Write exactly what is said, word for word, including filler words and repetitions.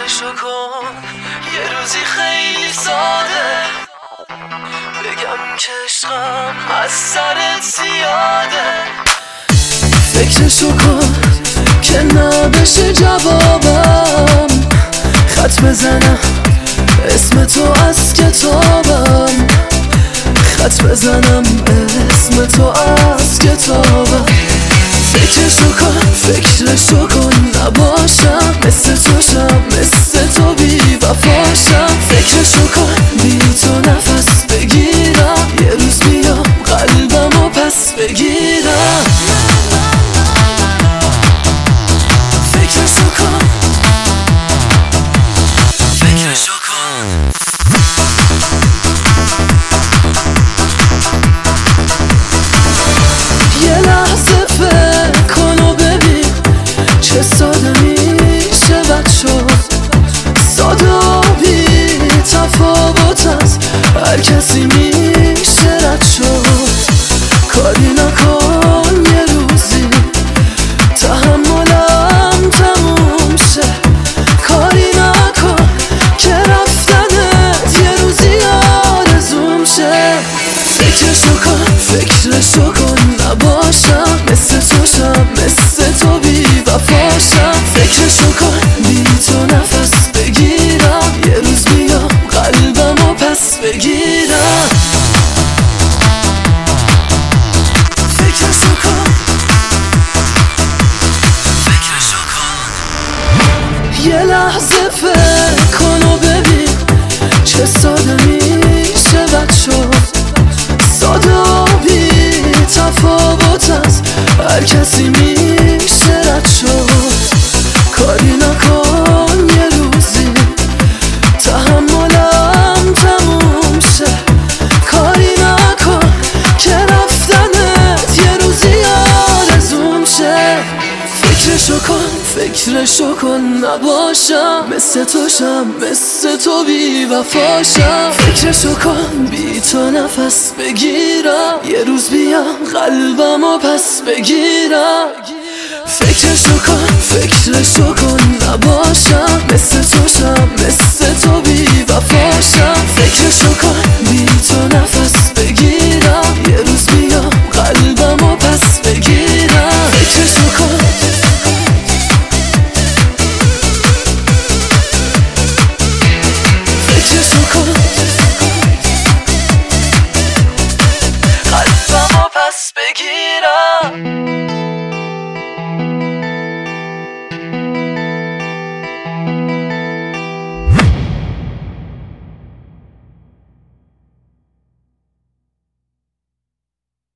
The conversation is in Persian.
فکرشو کن یه روزی خیلی ساده بگم که عشقم از سرت زیاده. فکرشو کن که نبشه جوابم، خط بزنم اسم تو از کتابم، خط بزنم اسم تو از کتابم. فکرشو کن فکرشو کن نباشم مثل تو شم، مثل تو بی وفاشم. فکرشو کن بی تو نفس بگیرم، یه روز بیام قلبمو پس بگیرم. فکرشو کن فکرشو کن یه لحظه فکر کن و ببین چه ساده میشه بد شد، ساده و بی تفاوت از هر کسی میشه رد شد. کاری نکن یه روزی تحملم تموم شه، کاری نکن که رفتنت یه روزی آرزوم شه. فکرشو کن فکرشو کن نباشم مثل تو شم، مثل تو بی وفاشم. فکرشو کن بی تو نفس بگیرم، یه روز بیام قلبمو پس بگیرم. فکرشو کن فکرشو کن یه لحظه فکر کن و ببین چه ساده میشه بد شد، ساده و بی تفاوت از هر کسی میشه رد شد. کاری نکن یه روزی تحملم تموم شه، کاری نکن که رفتنت یه روزی آرزوم شه. فکرشو کن فکرشو کن نباشم مثل تو شم، مثل تو بی وفاشم. فکرشو کن بی تو نفس بگیرم، یه روز بیام قلبمو پس بگیرم. فکرشو کن فکرشو کن نباشم مثل تو شم، مثل تو بی وفاشم. فکرشو کن